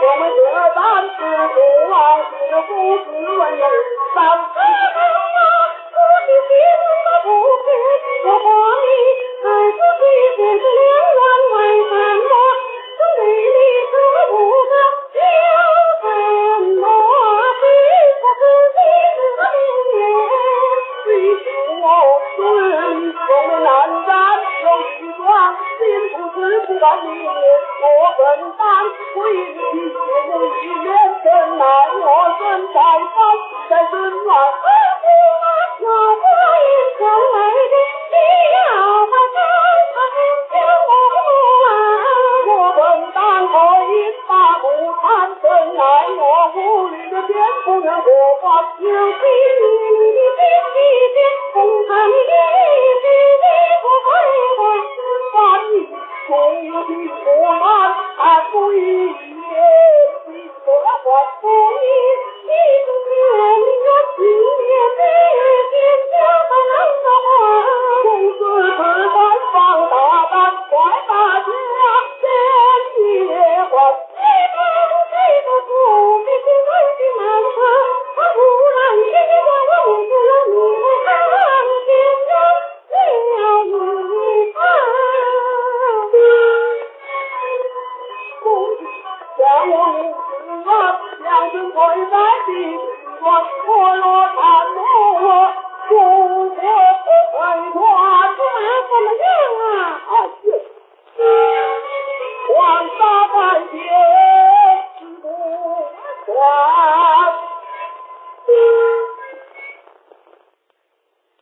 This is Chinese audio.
我们这三次不忘是父子问人，三次我的心不平，我话你还是去见是两人为什么？兄弟你可不知叫什么？我自己是明年，最是我孙从南山有一桩，心不知不敢理，我本当回去见人一面，怎奈我身在方在身外，要花言巧来的，你要把山将我本当可以大步参怎奈我无力的天不能活化，有心你的心间红尘一世的不快活，万一终有的苦难还不一言，你可还不你是天有心念的天下还能的话，公子此番放大胆，快大家先别管，这个不必心爱的难分，他忽然间叫我不能你看见了你看，公子将我母子啊，两身跪在地上，我若贪我不会传，怎么样啊？皇上在天。